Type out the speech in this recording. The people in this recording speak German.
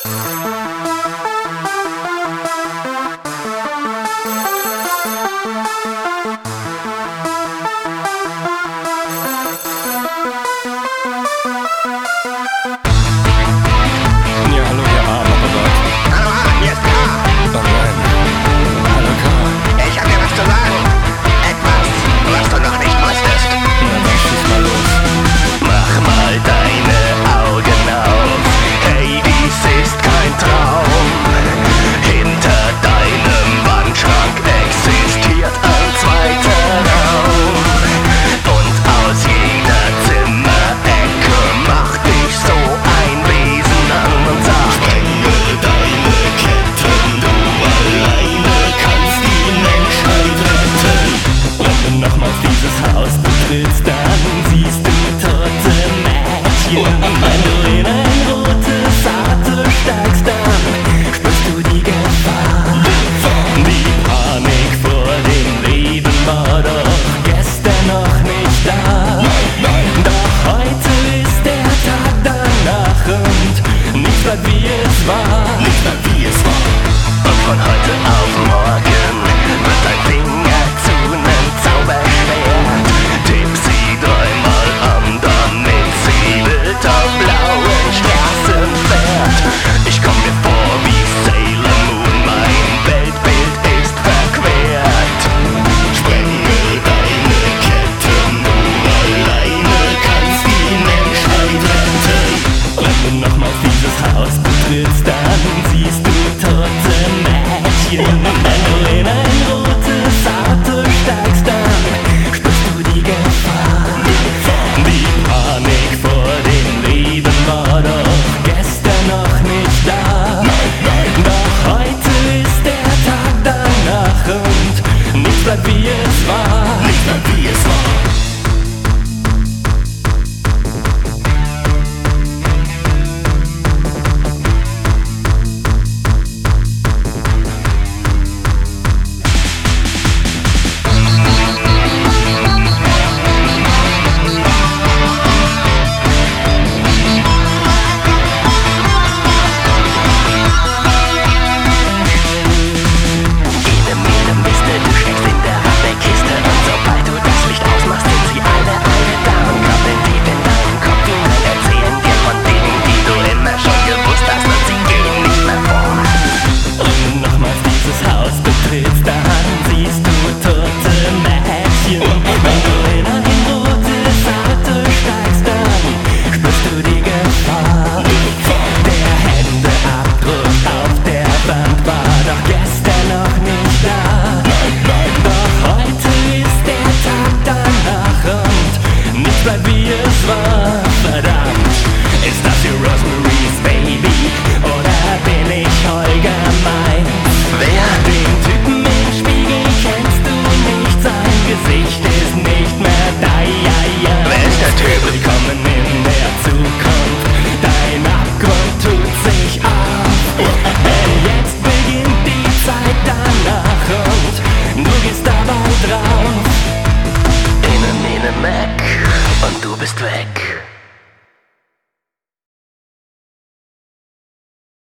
Dann siehst du tote Mädchen. Wenn du in ein rotes Auto steigst, dann spürst du die Gefahr. Die Panik vor dem Leben war doch gestern noch nicht da. Doch heute ist der Tag danach und nichts bleibt wie es war. Und von heute auf morgen wird dein Finger zu nem Zauberschwert. Tipp sie dreimal an, damit sie wild auf blauen Straßen fährt. Ich komm mir vor wie Sailor Moon, mein Weltbild ist verquert. Sprenge deine Ketten, du alleine kannst die Menschheit retten. Wenn du nochmals dieses Haus betrittst, dann siehst du tote Mädchen. Wenn du in ein rotes Auto steigst, dann spürst du die Gefahr. Die Panik vor dem Leben war doch gestern noch nicht da. Doch heute ist der Tag danach und nichts bleibt wie es war. Dann siehst du tote Mädchen. Wenn du in ein rotes Auto steigst, dann spürst du die Gefahr. Der Händeabdruck auf der Wand war doch gestern noch nicht da. Doch heute ist der Tag danach und nichts bleibt wie es war. Verdammt.